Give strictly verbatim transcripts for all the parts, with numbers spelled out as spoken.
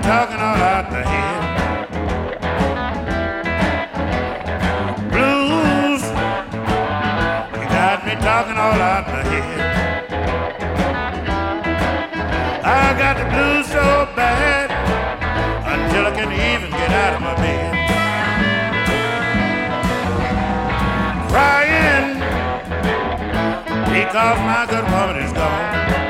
talking all out the head. Blues, you got me talking all out the head. I got the blues so bad until I can even get out of my bed. Crying because my good woman is gone.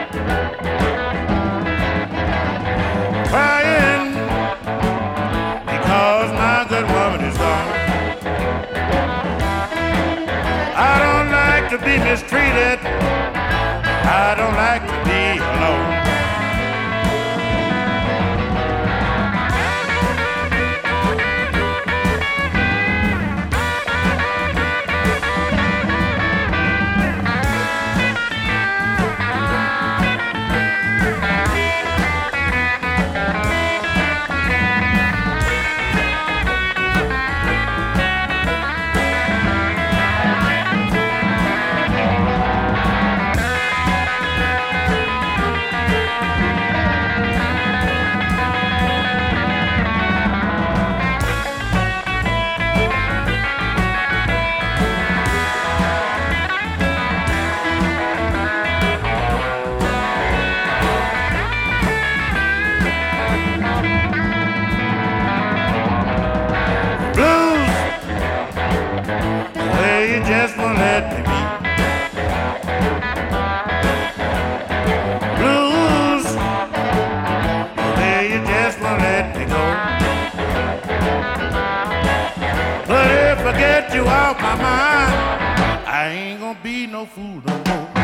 Crying because my good woman is gone. I don't like to be mistreated. I don't like to be alone. Just won't let me be. Blues, yeah, you just won't let me go. But if I get you off my mind, I ain't gonna be no fool no more.